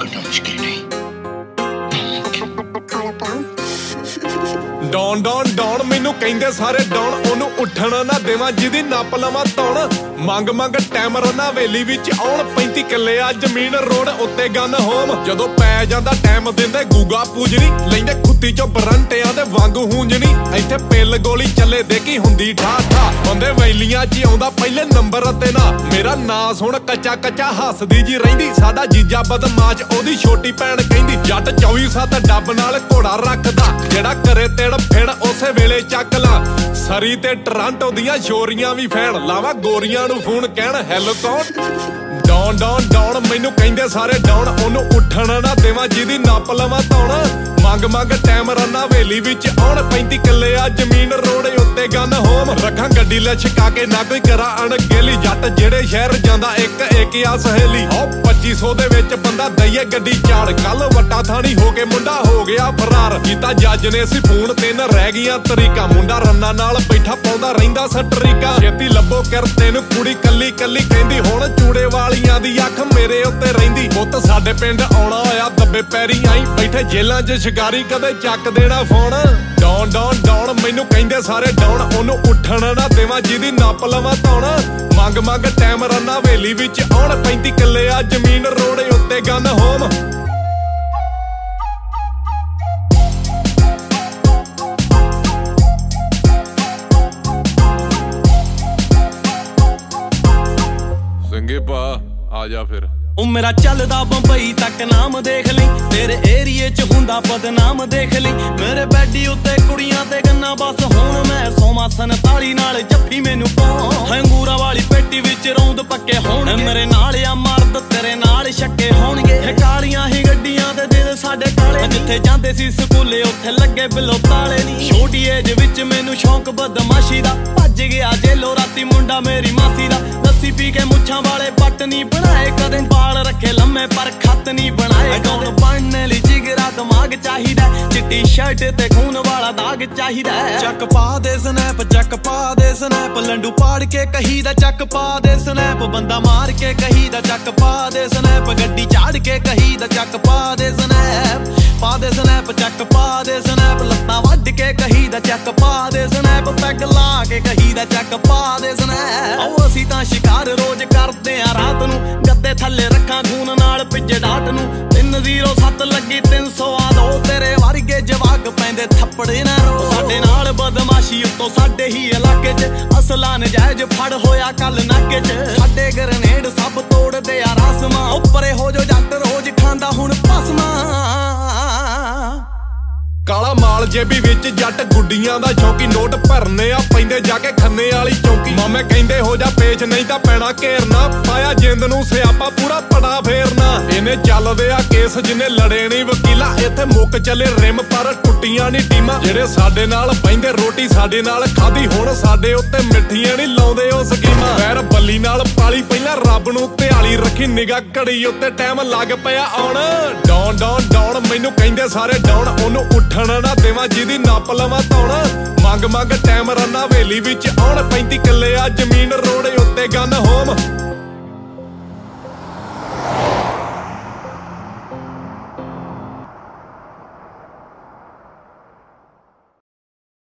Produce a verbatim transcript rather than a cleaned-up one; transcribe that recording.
पकड़ना मुश्किल नहीं। डॉन डॉन डॉन मैनू कहंदे सारे डॉन ओनू उठण ना देवां जिहदी नप लवां तौण मंग मंग टाइम रना हवेली विच आउण पैंती किल्ले आ जमीन रोड उत्ते गन होम जदों पै जांदा टाइम दिंदे गूगा पूजनी लैंदे खुत्ती चों बरंटियां दे वांग हूंजनी इत्थे पिल गोली चले देखी हुंदी ठा ठा बंदे वैलियां च आउंदा पहले नंबर ते ना मेरा नां सुण कच्चा कच्चा हसदी जी रहिंदी साडा जीजा बदमाश ओदी छोटी भैण कहंदी जट चौबी सत्त डब नाल घोड़ा रखदा जेड़ा करे तेड़ फिर उसे वेले चक ला सरी ते टरांटो दियां छोरियां भी फैन लावा गोरियां नू फोन कहण हैलो कौन डॉन डॉन डॉन मैनू कहंदे सारे डॉन ओनू उठण ना देवां जिहदी नप लवां तौण मंग मंग टाइम रना हवेली विच आउण पैंती किल्ले आ जमीन रोड उत्ते गन होम रखां गड्डी ले छका के ना कोई करा अणगेली जट जेड़े शहर जांदा एक एक आ सहेली ओ पच्ची सौ दे विच बंदा दईए गड्डी चाड़ कल वट्टा थानी हो के मुंडा हो गया फरार कीता जज ने सी फोन तीन रह गईयां तरीका मुंडा रन्ना नाल बैठा पाउंदा रहिंदा सटरीका छेती लभो किरते नू कुड़ी कल्ली कल्ली कहंदी हुण चूड़े वालियां दी अख मेरे उत्ते रहिंदी पुੱਤ साडे पिंड आउणा होया दब्बे पैरी आई बैठे जेलां 'ਚ शिकारी कदे चक देना फोन डॉन डॉन डॉन मैनू कहंदे सारे डॉन ओनू उठण ना देवां जिहदी नप लवां तौण मंग मंग टाइम रना हवेली विच आउण पैंती किल्ले आ जमीन रोड उत्ते गन होम सिंगे पा आ जा फिर ओ मेरा चलदा बंबई तक नाम देख ली तेरे एरिए च हुंदा बदनाम देख ली मेरे बैडी उत्ते कुड़ियां ते गन्ना बस हुण मैं सोमा सनताली नाल जफ्फी मैनू पाऊं अंगूरा वाली पेटी विच रौंद पक्के होण मेरे नाल आ मर्द तेरे नाल छक्के होणगे कालियां ही गड्डियां ते दिल साडे काले जिथे जांदे सी स्कूले उत्थे लगे बिलो ताले नी छोटी एज विच मैनू शौक बदमाशी दा भज गया जेलो राती मुंडा मेरी मासी दा लस्सी पी के मुछां वाले पट नी बनाए कदे बाल रखे लम्मे पर खत नी बनाए डॉन बनने ली जिगरा दिमाग चाहिदा चिट्टी शर्ट ते खून वाला दाग चाहिदा चक पा दे स्नैप चक पा दे स्नैप लंडू पाड़ के कहीदा चक पा दे स्नैप बंदा मार के कहीदा चक पा दे स्नैप गड्डी चाड़ के कहीदा चक पा दे स्नैप पा दे स्नैप चक पा दे स्नैप लत्तां वड्ड के कहीदा चक पा दे स्नैप पैग ला के कहीदा चक पा दे स्नैप आओ असीं तां शिकार रोज करदे आ रात नू गद्दे थल्ले रखां खून नाल पिज्जे डाट नू तीन जीरो सत्त लगी तीन सौ आ दो तेरे वर्गे जवाक पैंदे थप्पड़े ना रो साडे नाल बदमाशी उत्तों साडे ही इलाके च असला नजायज फड़ होया कल नाके च साडे ग्रेनेड सब तोड़दे आ रासमां उपरे हो जो जट रोज खांदा हुण पसमा काला माल जेबी विच जट गुड्डियां दा शौकी नोट भरने आ पैंदे जाके खन्ने वाली चौकी मामे कहंदे हो जा पेच नहीं तां पैना घेरना पाया जिंद नू सियापा पूरा पड़ा फेरना इन्हें चलदे आ केस जिन्ने लड़े नहीं वकीला इत्थे मुक चले रिम पर टुट्टियां नहीं टीमां जेड़े साडे नाल पैंदे रोटी साडे नाल खाधी हुण साडे उत्ते मिठियां नहीं लाउंदे ओ स्कीमां पैर बल्ली नाल पाली पहिलां रब नू ध्याली रखी निगाह घड़ी उत्ते टाइम लग पिया आउण डॉन डॉन डॉन मैनू कहंदे सारे डॉन ओनू उठण ना देवां जिहदी नप लवां तौण मंग मंग टाइम रना हवेली विच आउण पैंती किल्ले आ जमीन रोड उत्ते गन होम